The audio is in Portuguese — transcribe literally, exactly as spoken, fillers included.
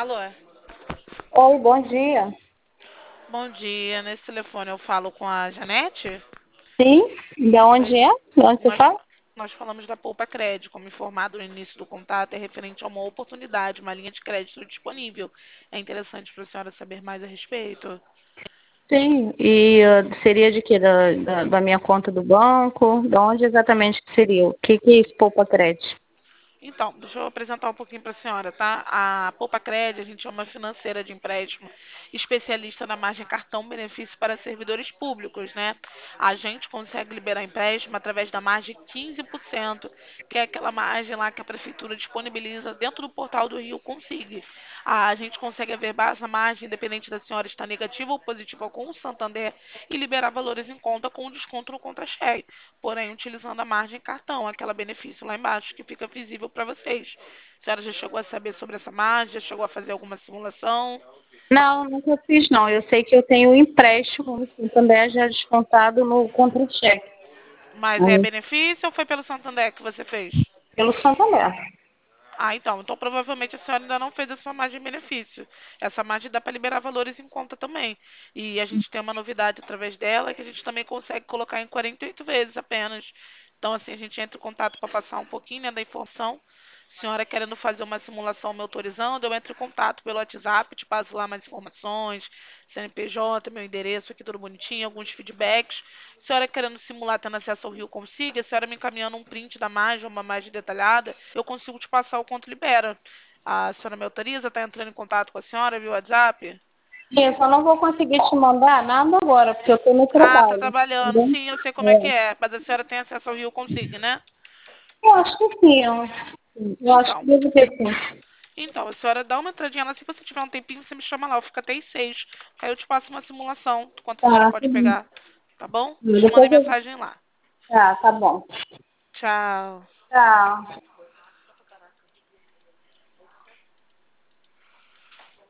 Alô, Oi, bom dia. bom dia. Nesse telefone eu falo com a Janete. Sim, de onde é? Oi, De onde você nós, fala? nós falamos da Poupa Crédito, como informado no início do contato, é referente a uma oportunidade, uma linha de crédito disponível. É interessante para a senhora saber mais a respeito. Sim, e ah, seria de quê? Da, da, da minha conta do banco? De onde exatamente que seria? O que que é isso, Poupa Crédito? Então, deixa eu apresentar um pouquinho para a senhora, tá? A Poupa Cred, a gente é uma financeira de empréstimo especialista na margem cartão benefício para servidores públicos, né? A gente consegue liberar empréstimo através da margem quinze por cento, que é aquela margem lá que a prefeitura disponibiliza dentro do portal do Rio Consigne. A gente consegue averbar essa margem, independente da senhora estar negativa ou positiva com o Santander, e liberar valores em conta com desconto no contra-cheque, porém utilizando a margem cartão, aquele benefício lá embaixo que fica visível para vocês. A senhora já chegou a saber sobre essa margem? Já chegou a fazer alguma simulação? Não, nunca fiz não. Eu sei que eu tenho um empréstimo no Santander já descontado no contra-cheque. Mas é Aí, benefício ou foi pelo Santander que você fez? pelo Santander. Ah, então. Então provavelmente a senhora ainda não fez a sua margem de benefício. Essa margem dá para liberar valores em conta também. E a gente tem uma novidade através dela que a gente também consegue colocar em quarenta e oito vezes apenas. Então, assim, a gente entra em contato para passar um pouquinho, né, da informação. Senhora querendo fazer uma simulação me autorizando, eu entro em contato pelo WhatsApp, te passo lá mais informações, C N P J, meu endereço aqui tudo bonitinho, alguns feedbacks. Senhora querendo simular tendo acesso ao Rio Consiga, a senhora me encaminhando um print da margem, uma margem detalhada, eu consigo te passar o quanto libera. A senhora me autoriza? Está entrando em contato com a senhora via WhatsApp? Sim, eu só não vou conseguir te mandar nada agora, porque eu estou no Ah, tá trabalho. trabalhando. Entendeu? Sim, eu sei como é que É. é. Mas a senhora tem acesso ao Rio Consiga, né? Eu acho que sim. Eu, eu acho que Então, devo ter sim. Então, a senhora dá uma entradinha lá. Se você tiver um tempinho, você me chama lá. Eu fico até às seis. Aí eu te passo uma simulação do quanto a senhora Tá, pode sim. pegar. Tá bom? Te mandei Depois eu... mensagem lá. Tá, tá bom. Tchau. Tchau.